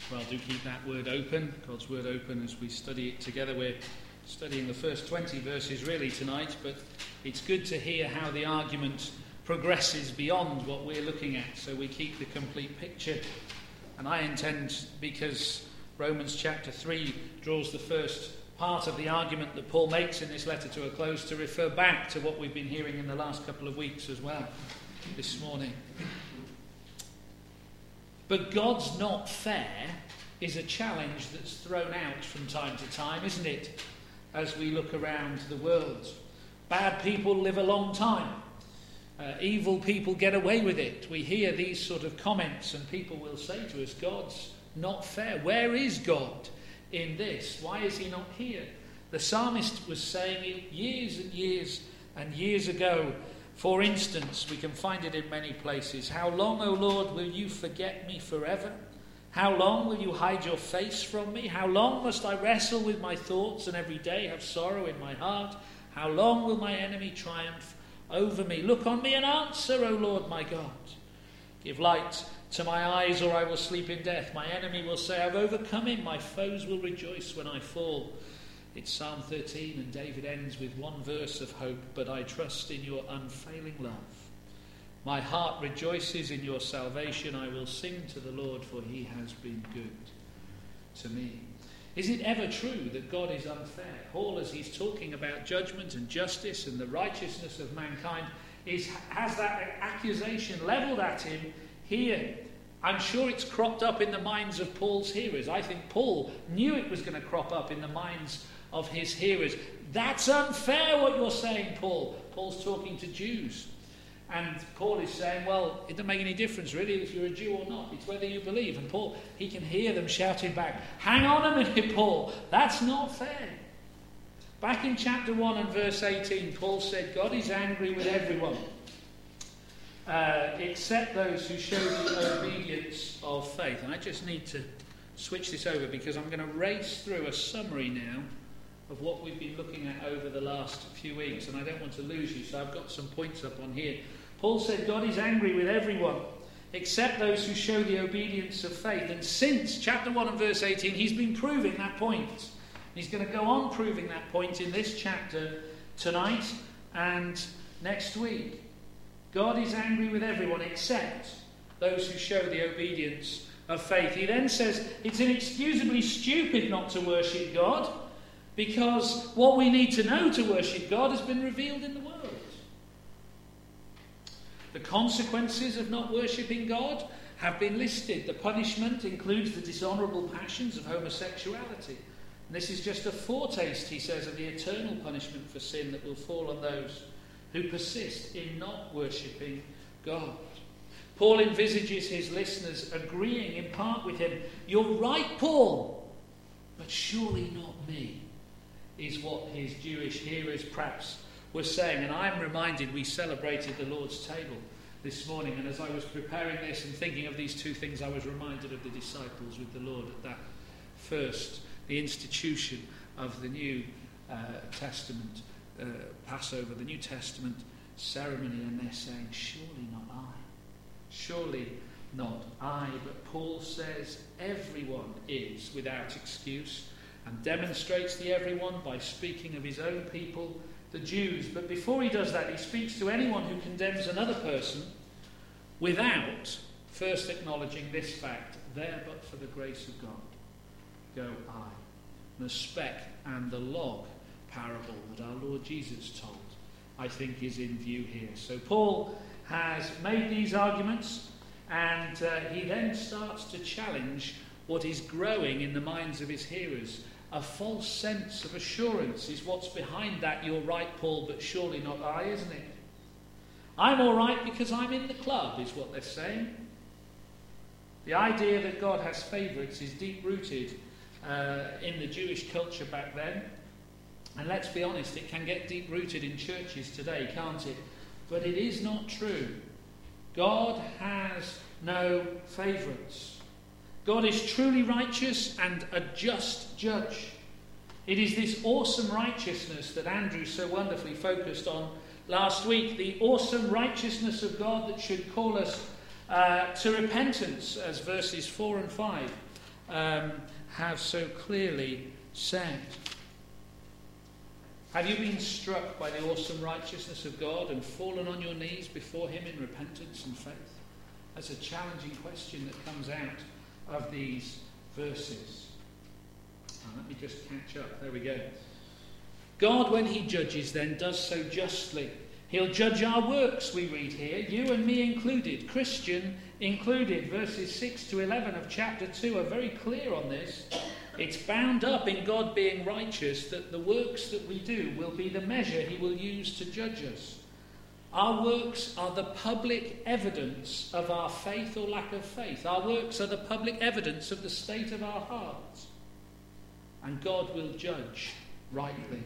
Well, do keep that word open, God's word open, as we study it together. We're studying the first 20 verses really tonight, but it's good to hear how the argument progresses beyond what we're looking at, so we keep the complete picture. And I intend, because Romans chapter 3 draws the first part of the argument that Paul makes in this letter to a close, to refer back to what we've been hearing in the last couple of weeks as well this morning. But God's not fair is a challenge that's thrown out from time to time, isn't it? As we look around the world. Bad people live a long time. Evil people get away with it. We hear these sort of comments and people will say to us, God's not fair. Where is God in this? Why is he not here? The psalmist was saying it years and years and years ago. For instance, we can find it in many places. How long, O Lord, will you forget me forever? How long will you hide your face from me? How long must I wrestle with my thoughts and every day have sorrow in my heart? How long will my enemy triumph over me? Look on me and answer, O Lord my God. Give light to my eyes, or I will sleep in death. My enemy will say, I've overcome him. My foes will rejoice when I fall. It's Psalm 13, and David ends with one verse of hope. But I trust in your unfailing love. My heart rejoices in your salvation. I will sing to the Lord, for he has been good to me. Is it ever true that God is unfair? Paul, as he's talking about judgment and justice and the righteousness of mankind, has that accusation levelled at him here. I'm sure it's cropped up in the minds of Paul's hearers. I think Paul knew it was going to crop up in the minds of his hearers. That's unfair what you're saying, Paul. Paul's talking to Jews. And Paul is saying, well, it doesn't make any difference really if you're a Jew or not. It's whether you believe. And Paul, he can hear them shouting back, hang on a minute, Paul, that's not fair. Back in chapter 1 and verse 18, Paul said, God is angry with everyone, except those who show the obedience of faith. And I just need to switch this over because I'm going to race through a summary now of what we've been looking at over the last few weeks, and I don't want to lose you, so I've got some points up on here. Paul said God is angry with everyone except those who show the obedience of faith. And since chapter 1 and verse 18, he's been proving that point. He's going to go on proving that point in this chapter tonight and next week. God is angry with everyone except those who show the obedience of faith. He then says it's inexcusably stupid not to worship God, because what we need to know to worship God has been revealed in the world. The consequences of not worshipping God have been listed. The punishment includes the dishonourable passions of homosexuality. And this is just a foretaste, he says, of the eternal punishment for sin that will fall on those who persist in not worshipping God. Paul envisages his listeners agreeing in part with him. You're right, Paul, but surely not me, is what his Jewish hearers perhaps were saying. And I'm reminded we celebrated the Lord's table this morning, and as I was preparing this and thinking of these two things, I was reminded of the disciples with the Lord at that first, the institution of the New Testament Passover, the New Testament ceremony, and they're saying, surely not I. Surely not I. But Paul says everyone is without excuse, and demonstrates the everyone by speaking of his own people, the Jews. But before he does that, he speaks to anyone who condemns another person without first acknowledging this fact: there but for the grace of God go I. The speck and the log parable that our Lord Jesus told, I think, is in view here. So Paul has made these arguments, and he then starts to challenge what is growing in the minds of his hearers. A false sense of assurance is what's behind that. You're right, Paul, but surely not I, isn't it? I'm all right because I'm in the club, is what they're saying. The idea that God has favourites is deep-rooted in the Jewish culture back then. And let's be honest, it can get deep-rooted in churches today, can't it? But it is not true. God has no favourites. God is truly righteous and a just judge. It is this awesome righteousness that Andrew so wonderfully focused on last week, the awesome righteousness of God that should call us to repentance, as verses 4 and 5 have so clearly said. Have you been struck by the awesome righteousness of God and fallen on your knees before him in repentance and faith? That's a challenging question that comes out of these verses. Let me just catch up. There we go. God, when he judges, then does so justly. He'll judge our works, we read here, you and me included, Christian included. Verses 6 to 11 of chapter 2 are very clear on this. It's bound up in God being righteous that the works that we do will be the measure he will use to judge us. Our works are the public evidence of our faith or lack of faith. Our works are the public evidence of the state of our hearts. And God will judge rightly.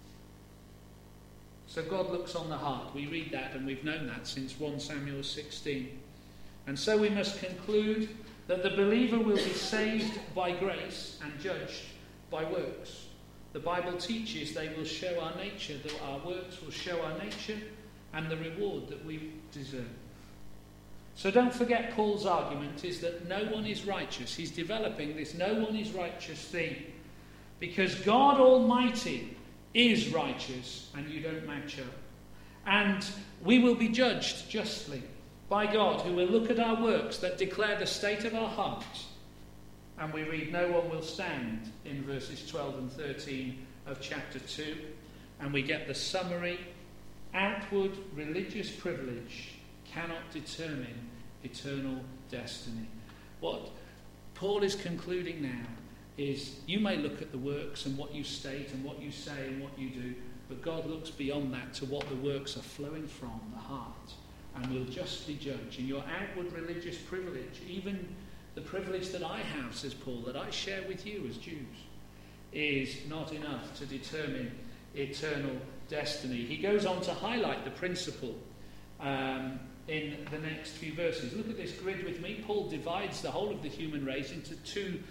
So God looks on the heart. We read that, and we've known that since 1 Samuel 16. And so we must conclude that the believer will be saved by grace and judged by works. The Bible teaches they will show our nature, that our works will show our nature and the reward that we deserve. So don't forget Paul's argument is that no one is righteous. He's developing this no one is righteous theme. Because God Almighty is righteous and you don't match up. And we will be judged justly by God, who will look at our works that declare the state of our hearts. And we read no one will stand in verses 12 and 13 of chapter 2. And we get the summary. Outward religious privilege cannot determine eternal destiny. What Paul is concluding now is you may look at the works and what you state and what you say and what you do, but God looks beyond that to what the works are flowing from, the heart, and will justly judge. And your outward religious privilege, even the privilege that I have, says Paul, that I share with you as Jews, is not enough to determine eternal destiny. He goes on to highlight the principle in the next few verses. Look at this grid with me. Paul divides the whole of the human race two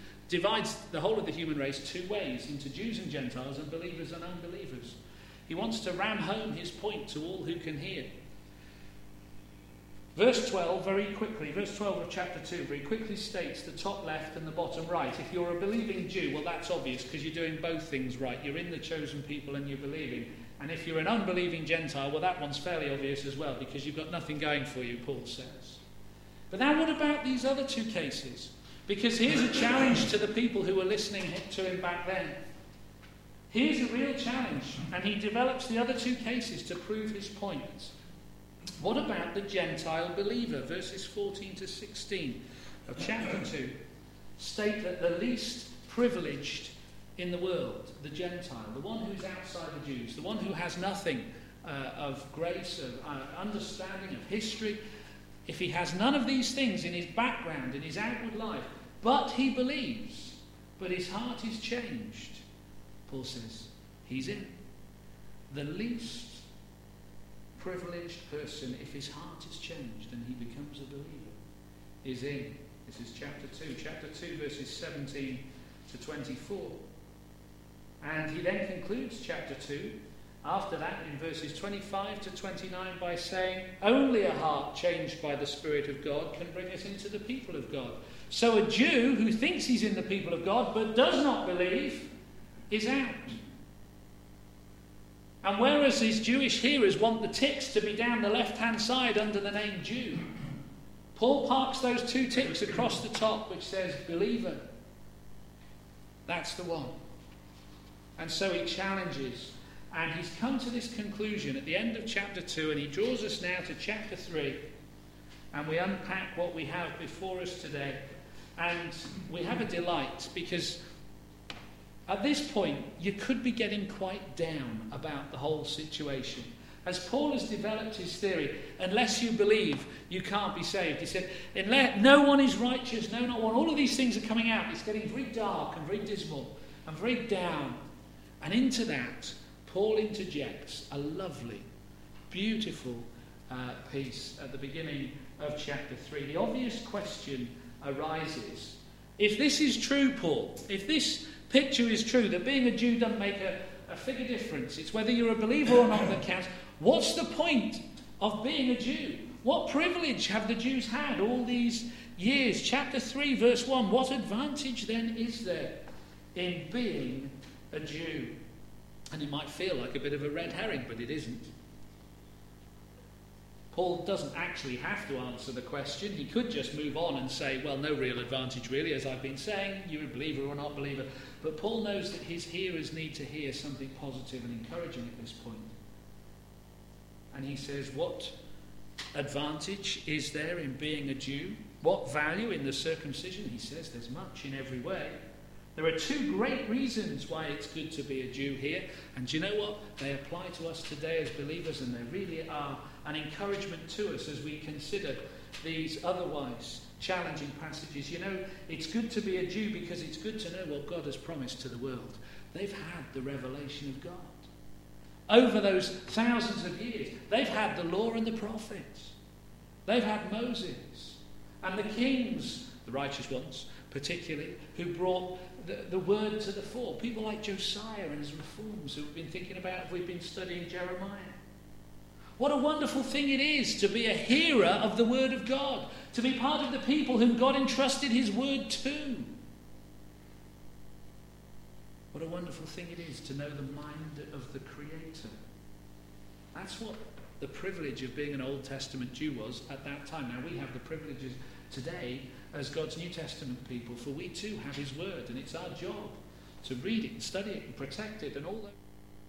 ways, into Jews and Gentiles and believers and unbelievers. He wants to ram home his point to all who can hear. Verse 12 of chapter 2 very quickly states the top left and the bottom right. If you're a believing Jew, well, that's obvious because you're doing both things right. You're in the chosen people and you're believing. And if you're an unbelieving Gentile, well, that one's fairly obvious as well because you've got nothing going for you, Paul says. But now what about these other two cases? Because here's a challenge to the people who were listening to him back then. Here's a real challenge, and he develops the other two cases to prove his point. What about the Gentile believer? Verses 14 to 16 of chapter 2 state that the least privileged in the world, the Gentile, the one who's outside the Jews, the one who has nothing of grace, of understanding, of history, if he has none of these things in his background, in his outward life, but he believes, but his heart is changed, Paul says, he's in. The least privileged person, if his heart is changed and he becomes a believer, is in. This is chapter 2. Chapter 2, verses 17 to 24. And he then concludes chapter 2, after that, in verses 25 to 29, by saying, only a heart changed by the Spirit of God can bring us into the people of God. So a Jew who thinks he's in the people of God but does not believe is out. And whereas his Jewish hearers want the ticks to be down the left-hand side under the name Jew, Paul parks those two ticks across the top which says believer. That's the one. And so he challenges, and he's come to this conclusion at the end of chapter 2, and he draws us now to chapter 3, and we unpack what we have before us today. And we have a delight, because at this point, you could be getting quite down about the whole situation. As Paul has developed his theory, unless you believe, you can't be saved. He said, no one is righteous, no, not one. All of these things are coming out. It's getting very dark and very dismal and very down. And into that, Paul interjects a lovely, beautiful piece at the beginning of chapter 3. The obvious question arises, if this is true, Paul, if this picture is true, that being a Jew doesn't make a figure difference, it's whether you're a believer or not that counts, what's the point of being a Jew? What privilege have the Jews had all these years. Chapter 3, verse 1. What advantage then is there in being a Jew? And it might feel like a bit of a red herring, but it isn't. Paul doesn't actually have to answer the question. He could just move on and say, well, no real advantage really, as I've been saying, you're a believer or not believer. But Paul knows that his hearers need to hear something positive and encouraging at this point. And he says, what advantage is there in being a Jew? What value in the circumcision? He says there's much in every way. There are two great reasons why it's good to be a Jew here. And do you know what? They apply to us today as believers, and they really are an encouragement to us as we consider these otherwise challenging passages. You know, it's good to be a Jew because it's good to know what God has promised to the world. They've had the revelation of God. Over those thousands of years, they've had the law and the prophets. They've had Moses and the kings, the righteous ones particularly, who brought the word to the fore. People like Josiah and his reforms who we've been thinking about if we've been studying Jeremiah. What a wonderful thing it is to be a hearer of the word of God, to be part of the people whom God entrusted his word to. What a wonderful thing it is to know the mind of the Creator. That's what the privilege of being an Old Testament Jew was at that time. Now we have the privileges today as God's New Testament people, for we too have his word, and it's our job to read it and study it and protect it and all that.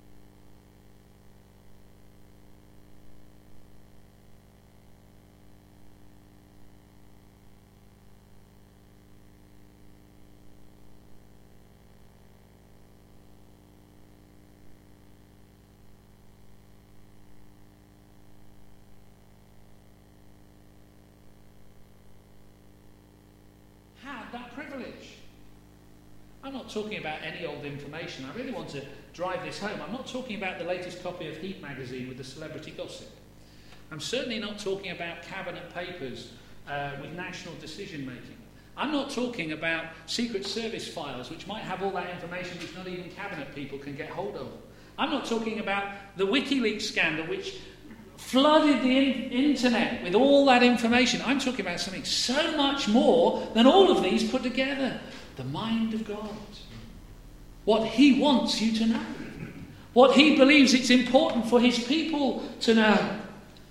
That privilege. I'm not talking about any old information. I really want to drive this home. I'm not talking about the latest copy of Heat magazine with the celebrity gossip. I'm certainly not talking about cabinet papers with national decision making. I'm not talking about Secret Service files which might have all that information which not even cabinet people can get hold of. I'm not talking about the WikiLeaks scandal which flooded the internet with all that information. I'm talking about something so much more than all of these put together. The mind of God. What he wants you to know. What he believes it's important for his people to know.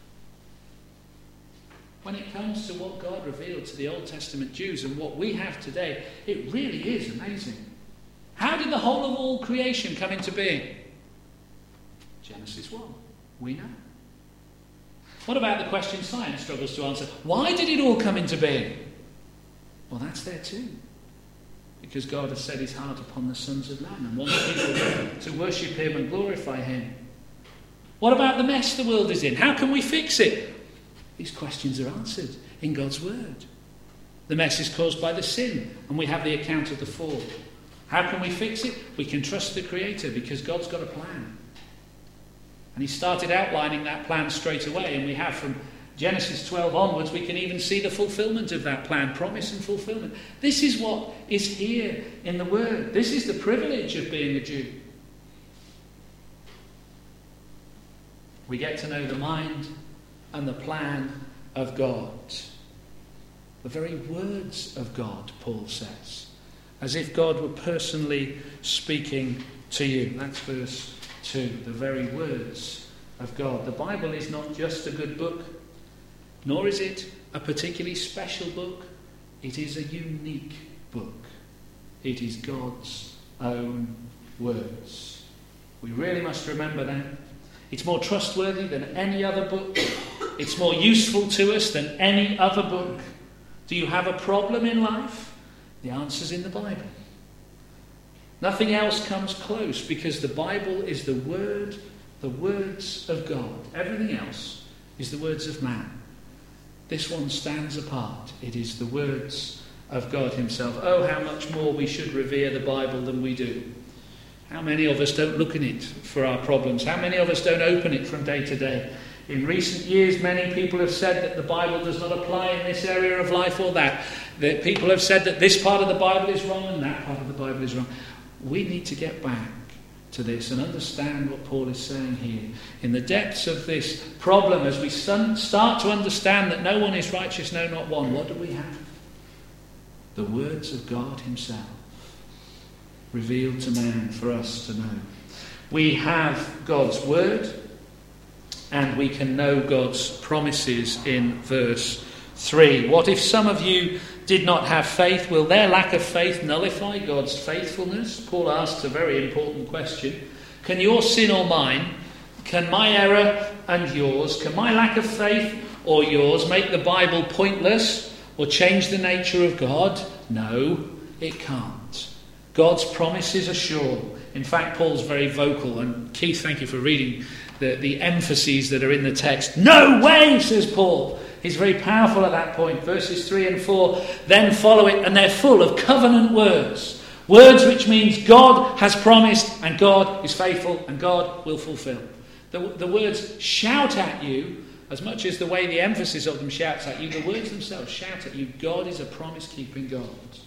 When it comes to what God revealed to the Old Testament Jews and what we have today, it really is amazing. How did the whole of all creation come into being? Genesis 1. We know. What about the question science struggles to answer? Why did it all come into being? Well, that's there too. Because God has set his heart upon the sons of man and wants people to worship him and glorify him. What about the mess the world is in? How can we fix it? These questions are answered in God's word. The mess is caused by the sin, and we have the account of the fall. How can we fix it? We can trust the Creator because God's got a plan. And he started outlining that plan straight away, and we have from Genesis 12 onwards, we can even see the fulfillment of that plan, promise and fulfillment. This is what is here in the Word. This is the privilege of being a Jew. We get to know the mind and the plan of God. The very words of God, Paul says, as if God were personally speaking to you. That's verse 2, the very words of God. The Bible is not just a good book, nor is it a particularly special book. It is a unique book. It is God's own words. We really must remember that. It's more trustworthy than any other book. It's more useful to us than any other book. Do you have a problem in life? The answer's in the Bible. Nothing else comes close because the Bible is the words of God. Everything else is the words of man. This one stands apart. It is the words of God himself. Oh, how much more we should revere the Bible than we do. How many of us don't look in it for our problems? How many of us don't open it from day to day? In recent years, many people have said that the Bible does not apply in this area of life or that. That people have said that this part of the Bible is wrong and that part of the Bible is wrong. We need to get back to this and understand what Paul is saying here. In the depths of this problem, as we start to understand that no one is righteous, no, not one, what do we have? The words of God himself, revealed to man for us to know. We have God's word, and we can know God's promises in verse 3. What if some of you did not have faith? Will their lack of faith nullify God's faithfulness? Paul asks a very important question. Can your sin or mine, can my error and yours, can my lack of faith or yours make the Bible pointless or change the nature of God? No, it can't. God's promises are sure. In fact, Paul's very vocal, and Keith, thank you for reading the emphases that are in the text. No way, says Paul. He's very powerful at that point. Verses 3 and 4 then follow it, and they're full of covenant words. Words which means God has promised, and God is faithful, and God will fulfill. The words shout at you, as much as the way the emphasis of them shouts at you, the words themselves shout at you. God is a promise-keeping God.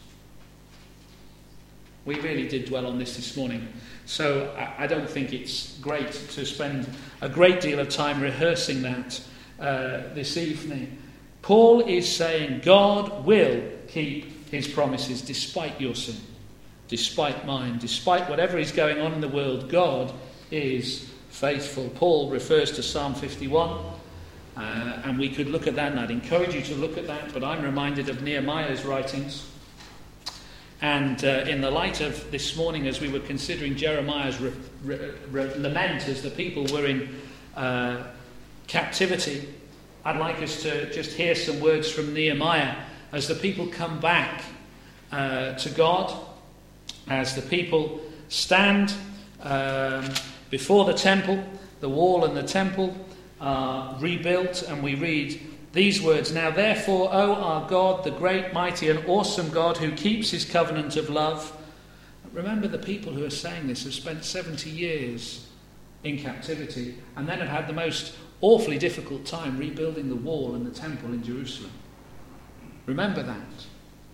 We really did dwell on this morning, so I don't think it's great to spend a great deal of time rehearsing that this evening. Paul is saying God will keep his promises despite your sin, despite mine, despite whatever is going on in the world. God is faithful. Paul refers to Psalm 51, and we could look at that, and I'd encourage you to look at that, but I'm reminded of Nehemiah's writings. And in the light of this morning, as we were considering Jeremiah's lament as the people were in captivity, I'd like us to just hear some words from Nehemiah as the people come back to God, as the people stand before the temple, the wall and the temple are rebuilt, and we read these words: Now therefore, O our God, the great, mighty and awesome God who keeps his covenant of love. Remember, the people who are saying this have spent 70 years in captivity and then have had the most awfully difficult time rebuilding the wall and the temple in Jerusalem. Remember that.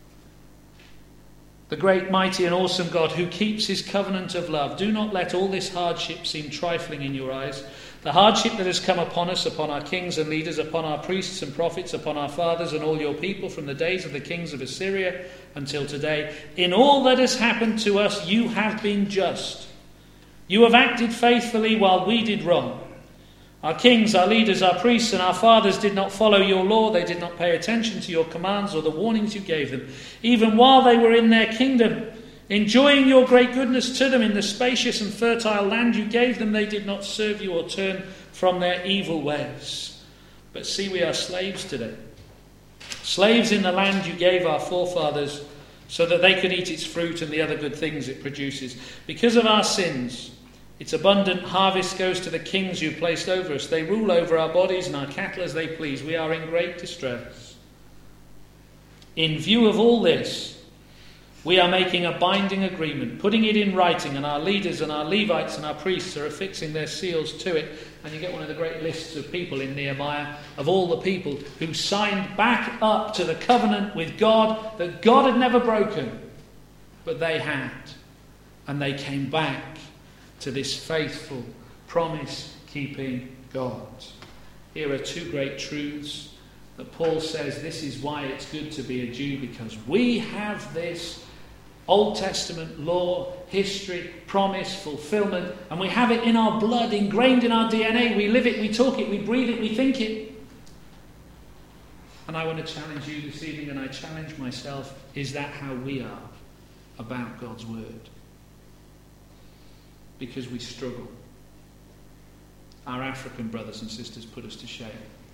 The great, mighty and awesome God who keeps his covenant of love. Do not let all this hardship seem trifling in your eyes. The hardship that has come upon us, upon our kings and leaders, upon our priests and prophets, upon our fathers and all your people from the days of the kings of Assyria until today. In all that has happened to us, you have been just. You have acted faithfully while we did wrong. Our kings, our leaders, our priests and our fathers did not follow your law. They did not pay attention to your commands or the warnings you gave them. Even while they were in their kingdom, enjoying your great goodness to them in the spacious and fertile land you gave them, they did not serve you or turn from their evil ways. But see, we are slaves today. Slaves in the land you gave our forefathers so that they could eat its fruit and the other good things it produces. Because of our sins, its abundant harvest goes to the kings you placed over us. They rule over our bodies and our cattle as they please. We are in great distress. In view of all this, we are making a binding agreement, putting it in writing, and our leaders and our Levites and our priests are affixing their seals to it. And you get one of the great lists of people in Nehemiah, of all the people who signed back up to the covenant with God that God had never broken, but they had. And they came back to this faithful, promise-keeping God. Here are two great truths that Paul says this is why it's good to be a Jew, because we have this Old Testament law, history, promise, fulfillment, and we have it in our blood, ingrained in our DNA. We live it, we talk it, we breathe it, we think it. And I want to challenge you this evening, and I challenge myself, is that how we are about God's word? Because we struggle. Our African brothers and sisters put us to shame.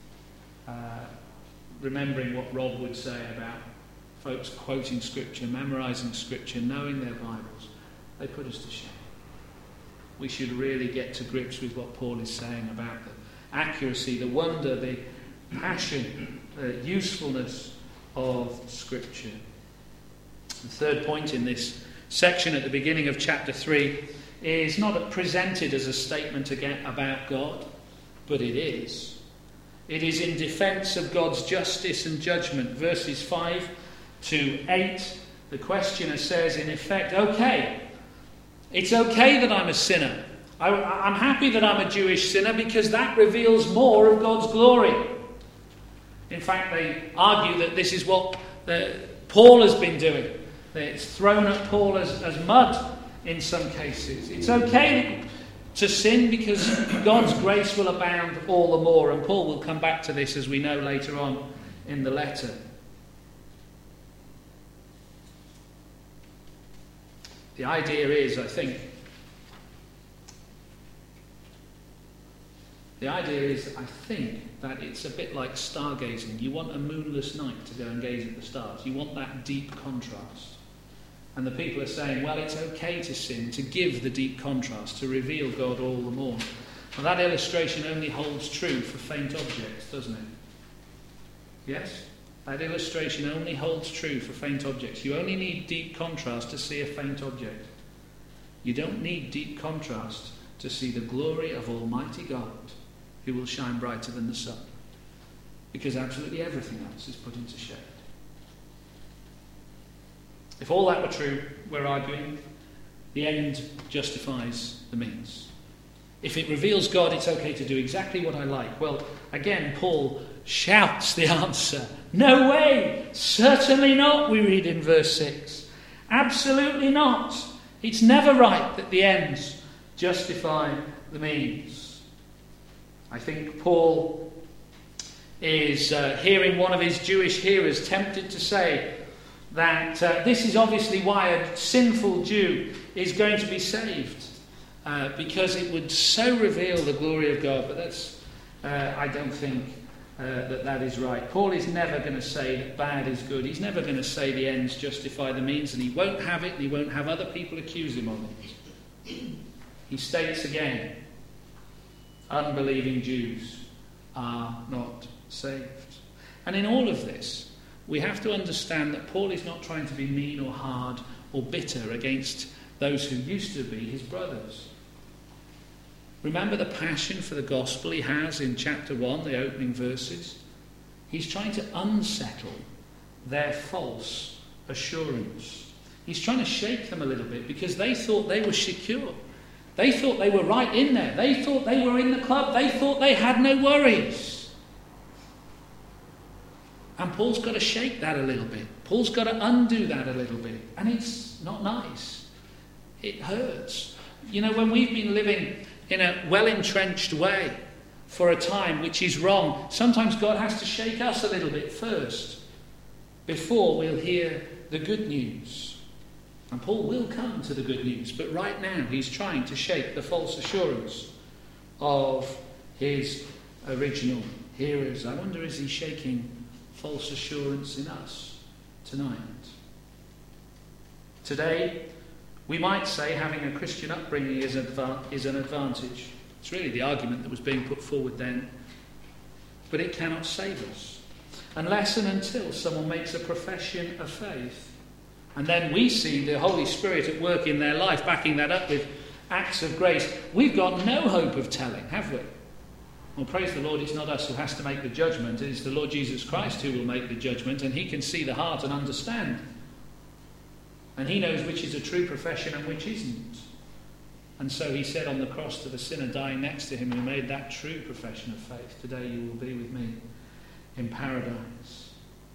Remembering what Rob would say about folks quoting Scripture, memorising Scripture, knowing their Bibles, they put us to shame. We should really get to grips with what Paul is saying about the accuracy, the wonder, the passion, the usefulness of Scripture. The third point in this section at the beginning of chapter 3 is not presented as a statement again about God, but it is. It is in defence of God's justice and judgment. Verses 5 to 8, the questioner says, in effect, okay, it's okay that I'm a sinner. I'm happy that I'm a Jewish sinner because that reveals more of God's glory. In fact, they argue that this is what Paul has been doing. It's thrown at Paul as mud in some cases. It's okay to sin because God's grace will abound all the more. And Paul will come back to this, as we know, later on in the letter. The idea is, I think, that it's a bit like stargazing. You want a moonless night to go and gaze at the stars. You want that deep contrast. And the people are saying, well, it's okay to sin, to give the deep contrast, to reveal God all the more. Well, that illustration only holds true for faint objects, doesn't it? Yes? That illustration only holds true for faint objects. You only need deep contrast to see a faint object. You don't need deep contrast to see the glory of Almighty God, who will shine brighter than the sun. Because absolutely everything else is put into shade. If all that were true, we're arguing, the end justifies the means. If it reveals God, it's okay to do exactly what I like. Well, again, Paul shouts the answer. No way! Certainly not, we read in verse 6. Absolutely not. It's never right that the ends justify the means. I think Paul is hearing one of his Jewish hearers tempted to say that this is obviously why a sinful Jew is going to be saved, because it would so reveal the glory of God. But that's, I don't think that is right. Paul is never going to say that bad is good. He's never going to say the ends justify the means, and he won't have it, and he won't have other people accuse him of it. He states again, unbelieving Jews are not saved. And in all of this, we have to understand that Paul is not trying to be mean or hard or bitter against those who used to be his brothers. Remember the passion for the gospel he has in chapter 1, the opening verses? He's trying to unsettle their false assurance. He's trying to shake them a little bit because they thought they were secure. They thought they were right in there. They thought they were in the club. They thought they had no worries. And Paul's got to shake that a little bit. Paul's got to undo that a little bit. And it's not nice. It hurts. You know, when we've been living in a well-entrenched way for a time which is wrong, sometimes God has to shake us a little bit first before we'll hear the good news. And Paul will come to the good news, but right now he's trying to shake the false assurance of his original hearers. I wonder, is he shaking false assurance in us tonight? Today, we might say having a Christian upbringing is an advantage. It's really the argument that was being put forward then. But it cannot save us unless and until someone makes a profession of faith. And then we see the Holy Spirit at work in their life, backing that up with acts of grace. We've got no hope of telling, have we? Well, praise the Lord, it's not us who has to make the judgment. It is the Lord Jesus Christ who will make the judgment, and he can see the heart and understand. And he knows which is a true profession and which isn't. And so he said on the cross to the sinner dying next to him who made that true profession of faith, today you will be with me in paradise.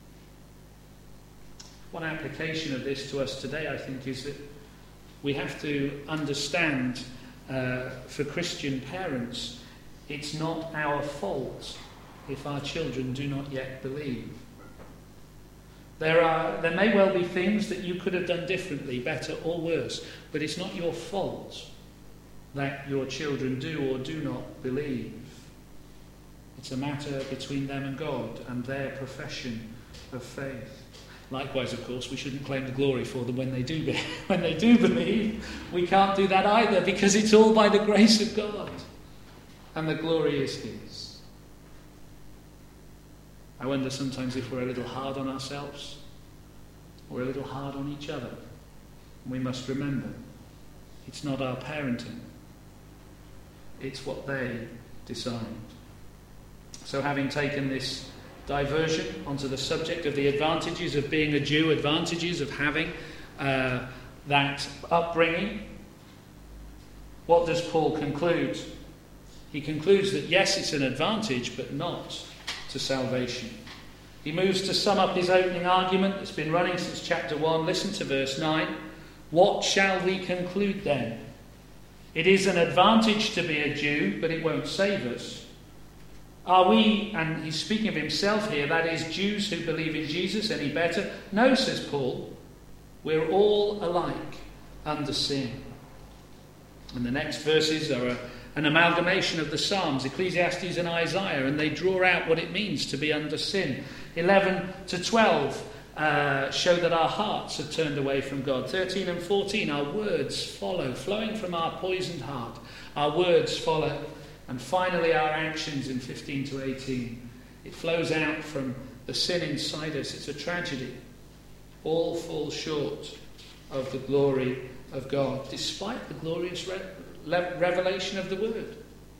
One application of this to us today, I think, is that we have to understand, for Christian parents, it's not our fault if our children do not yet believe. There may well be things that you could have done differently, better or worse, but it's not your fault that your children do or do not believe. It's a matter between them and God and their profession of faith. Likewise, of course, we shouldn't claim the glory for them when they do believe. We can't do that either, because it's all by the grace of God, and the glory is his. I wonder sometimes if we're a little hard on ourselves or a little hard on each other. We must remember, it's not our parenting, it's what they decide. So having taken this diversion onto the subject of the advantages of being a Jew, advantages of having that upbringing, what does Paul conclude? He concludes that yes, it's an advantage, but not to salvation. He moves to sum up his opening argument that's been running since chapter 1. Listen to verse 9. What shall we conclude then? It is an advantage to be a Jew, but it won't save us. Are we, and he's speaking of himself here, that is, Jews who believe in Jesus, any better? No, says Paul. We're all alike under sin. And the next verses are an amalgamation of the Psalms, Ecclesiastes and Isaiah, and they draw out what it means to be under sin. 11 to 12 show that our hearts have turned away from God. 13 and 14, our words follow, flowing from our poisoned heart. Our words follow. And finally, our actions in 15 to 18. It flows out from the sin inside us. It's a tragedy. All fall short of the glory of God, despite the glorious revelation of the Word.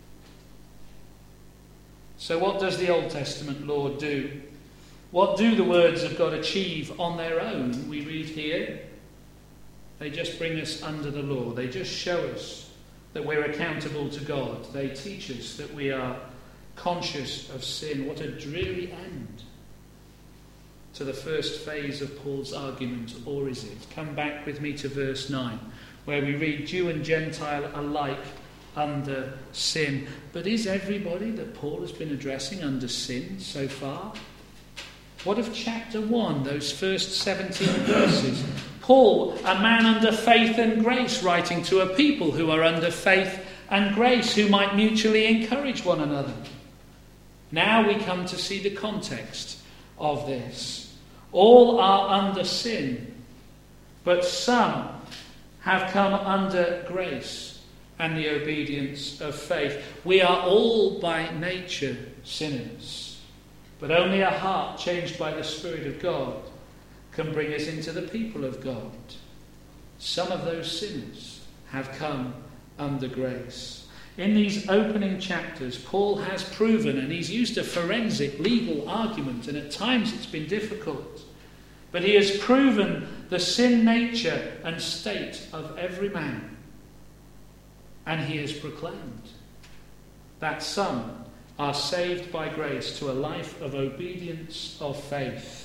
So what does the Old Testament law do? What do the words of God achieve on their own? We read here, they just bring us under the law. They just show us that we're accountable to God. They teach us that we are conscious of sin. What a dreary end to the first phase of Paul's argument, or is it? Come back with me to verse 9, where we read, Jew and Gentile alike under sin. But is everybody that Paul has been addressing under sin so far? What of chapter 1, those first 17 verses? Paul, a man under faith and grace, writing to a people who are under faith and grace, who might mutually encourage one another. Now we come to see the context of this. All are under sin, but some have come under grace and the obedience of faith. We are all by nature sinners, but only a heart changed by the Spirit of God can bring us into the people of God. Some of those sinners have come under grace. In these opening chapters, Paul has proven, and he's used a forensic legal argument, and at times it's been difficult, but he has proven the sin nature and state of every man. And he has proclaimed that some are saved by grace to a life of obedience, of faith.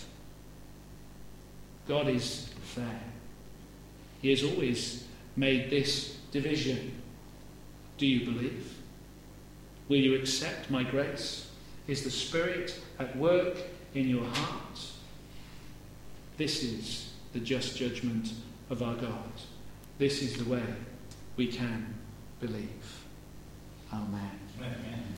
God is fair. He has always made this division. Do you believe? Will you accept my grace? Is the Spirit at work in your heart? This is the just judgment of our God. This is the way we can believe. Amen. Amen.